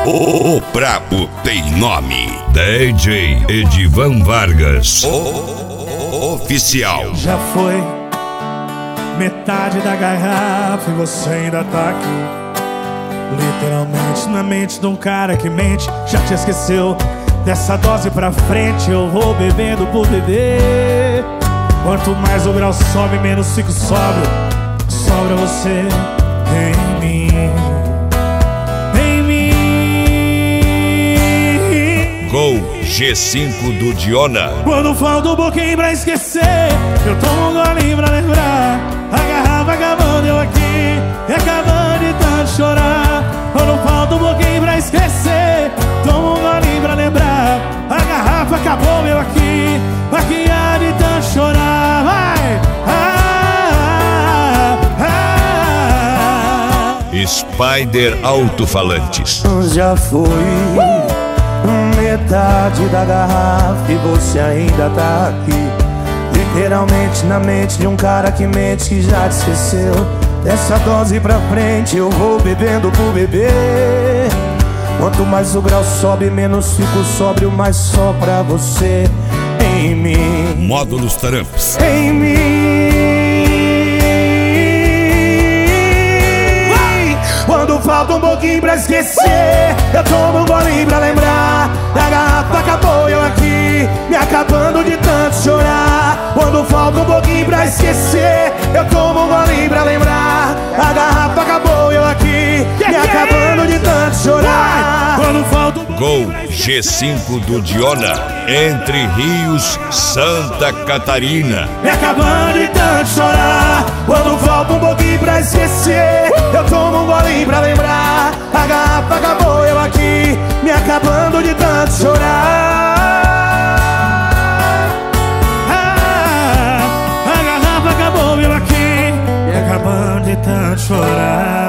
O brabo tem nome. DJ Edivan Vargas. O oficial. Já foi metade da garrafa e você ainda tá aqui. Literalmente na mente de um cara que mente. Já te esqueceu. Dessa dose pra frente eu vou bebendo por beber. Quanto mais o grau sobe, menos fico sóbrio. Sobra você em mim. Em mim. Gol G5 do Diona. Quando falta um pouquinho pra esquecer, eu tomo um golinho pra lembrar. A garrafa acabando, eu aqui, e acabando de tanto chorar. Quando falta um pouquinho pra esquecer, tomo um golinho pra lembrar. A garrafa acabou, eu aqui, de tanto chorar. Vai! Spider Alto-Falantes. Já foi metade da garrafa e você ainda tá aqui. Literalmente na mente de um cara que mente, que já te esqueceu. Dessa dose pra frente eu vou bebendo por beber. Quanto mais o grau sobe, menos fico sóbrio, mais só pra você em mim. Módulos Taramps. Em mim. Quando falta um pouquinho pra esquecer, eu tomo um golinho pra lembrar. A garrafa acabou, eu aqui, me acabando de tanto chorar. Quando falta um pouquinho pra esquecer, eu tomo um golinho pra lembrar. A garrafa acabou, eu aqui, me acabando de tanto chorar. Quando falta um Gol G5 do Diona. Entre Rios, Santa Catarina. Me acabando de tanto chorar. Quando falta um pouquinho pra esquecer, eu tomo um golinho pra lembrar. A garrafa acabou, eu aqui, me acabando de tanto chorar. a garrafa acabou, eu aqui, e acabando de tanto chorar.